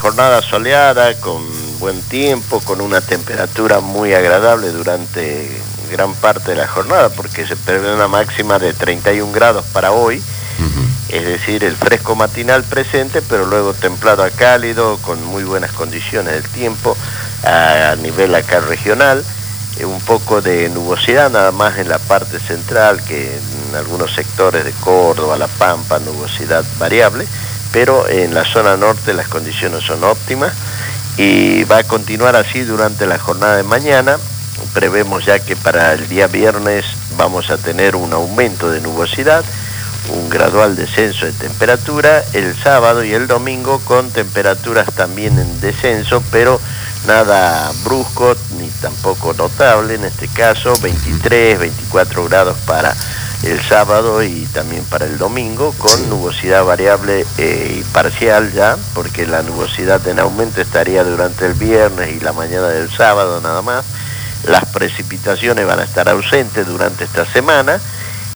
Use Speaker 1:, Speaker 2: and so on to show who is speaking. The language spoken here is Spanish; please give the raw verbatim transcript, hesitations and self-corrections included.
Speaker 1: jornada soleada, con buen tiempo, con una temperatura muy agradable durante gran parte de la jornada, porque se prevé una máxima de treinta y un grados para hoy, uh-huh. Es decir, el fresco matinal presente, pero luego templado a cálido, con muy buenas condiciones del tiempo, a nivel acá regional, eh, un poco de nubosidad nada más en la parte central, que en algunos sectores de Córdoba, La Pampa, nubosidad variable, pero en la zona norte las condiciones son óptimas, y va a continuar así durante la jornada de mañana. Prevemos ya que para el día viernes vamos a tener un aumento de nubosidad, un gradual descenso de temperatura, el sábado y el domingo con temperaturas también en descenso, pero nada brusco ni tampoco notable, en este caso veintitrés, veinticuatro grados para el sábado y también para el domingo, con nubosidad variable eh, y parcial ya, porque la nubosidad en aumento estaría durante el viernes y la mañana del sábado nada más. Las precipitaciones van a estar ausentes durante esta semana,